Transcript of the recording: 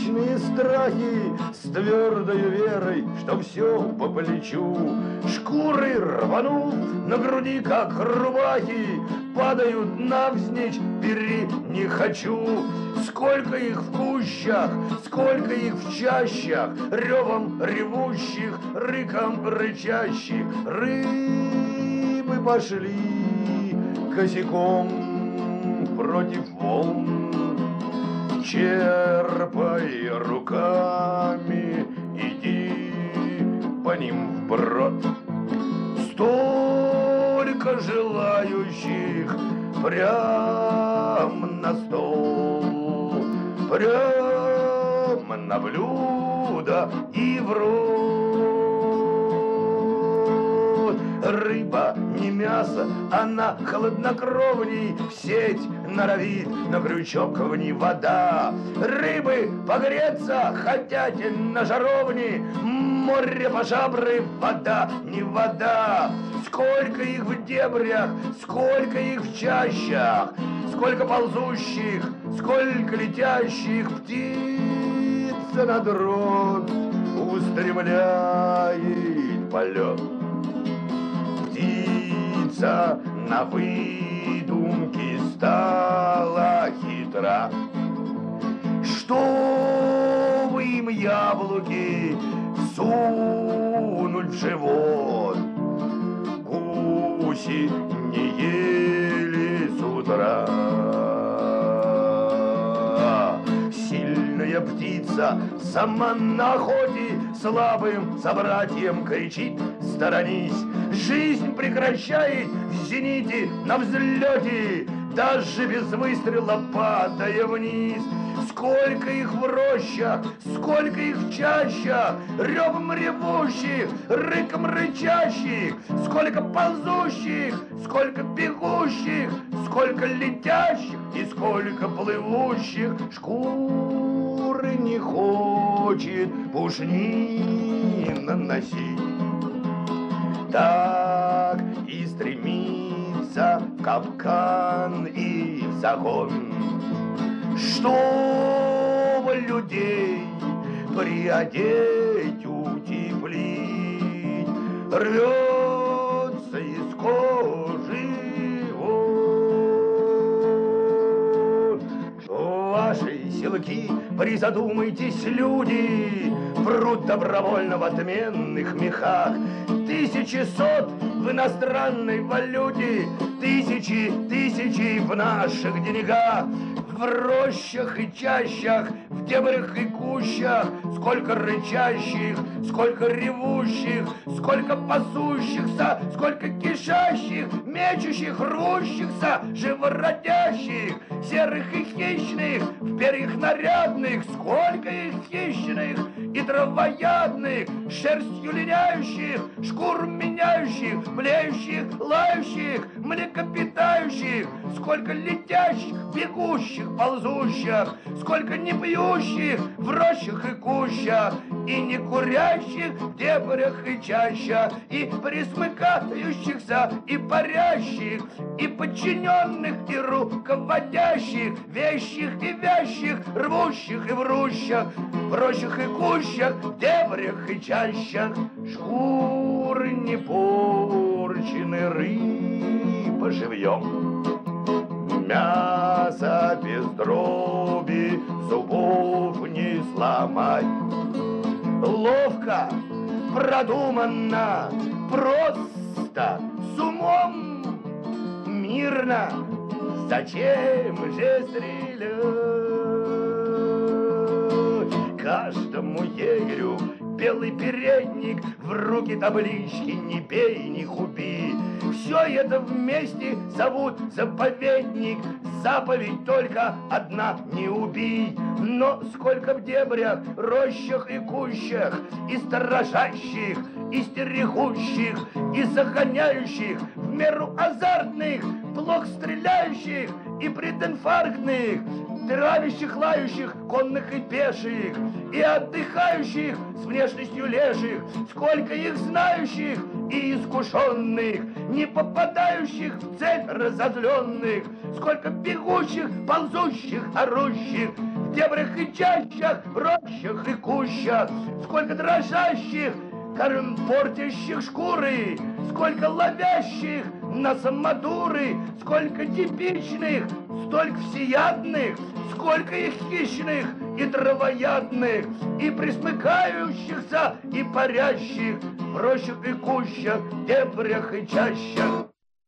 вечные страхи с твердою верой, что все по плечу. Шкуры рванув на груди, как рубахи, падают навзничь, бери не хочу. Сколько их в кущах, сколько их в чащах, ревом ревущих, рыком рычащих. Рыбы пошли косяком против волн, черпай руками, иди по ним вброд. Столько желающих прям на стол, прям на блюдо и в рот. Рыба не мясо, она холоднокровней, в сеть норовит, на крючок в ней вода. Рыбы погреться хотят на жаровне, море по жабры, вода не вода. Сколько их в дебрях, сколько их в чащах, сколько ползущих, сколько летящих. Птица на дрот устремляет полет. Птица на выдумке стала хитра. Что вы им яблоки сунуть в живот? Гуси не ели с утра. Сильная птица сама на охоте слабым собратьям кричит: сторонись! Жизнь прекращает в зените, на взлете, даже без выстрела падая вниз. Сколько их в рощах, сколько их в чащах, ревом ревущих, рыком рычащих, сколько ползущих, сколько бегущих, сколько летящих и сколько плывущих. Шкуры не хочет пушнина носить, так и стремится в капкан и в загон. Чтобы людей приодеть, утеплить, рвется из кожи вон. Ваши силки, призадумайтесь, люди, прут добровольно в отменных мехах. Тысячи сот в иностранной валюте, тысячи в наших деньгах. В рощах и чащах, в дебрях и кущах, сколько рычащих, сколько ревущих, сколько пасущихся, сколько кишащих, мечущих, рвущихся, живородящих, серых и хищных, в перьях нарядных, сколько их хищных и травоядных, шерстью линяющих, шкур меняющих, блеющих, лающих, млекопитающих, сколько летящих, бегущих, ползущих, сколько не пьющих в рощах и кущах, и не курящих в дебрях и чащах, и присмыкающихся, и парящих, и подчиненных, и руководящих, вещих и вящих, рвущих и врущих, в рощах и кущах, в дебрях и чащах. Шкуры не порчены, рыба живьем, мясо без дроби, зубов не сломать. Ловко, продуманно, просто, с умом, мирно. Зачем же стрелять? Каждому егерю белый передник, в руки таблички «Не бей, не хуби». Все это вместе зовут заповедник. Заповедь только одна — не убий. Но сколько в дебрях, рощах и кущах, и сторожащих, и стерегущих, и загоняющих, в меру азартных, плохо стреляющих и прединфарктных, травящих, лающих, конных и пеших, и отдыхающих с внешностью леших, сколько их знающих и искушенных, не попадающих в цель разозленных, сколько бегущих, ползущих, орущих, в в дебрях и чащах, в рощах и кущах, сколько дрожащих, портящих шкуры, сколько ловящих на самодуры, сколько типичных, столько всеядных, сколько их хищных и травоядных, и присмыкающихся, и парящих в рощах и кущах, дебрях и чащах.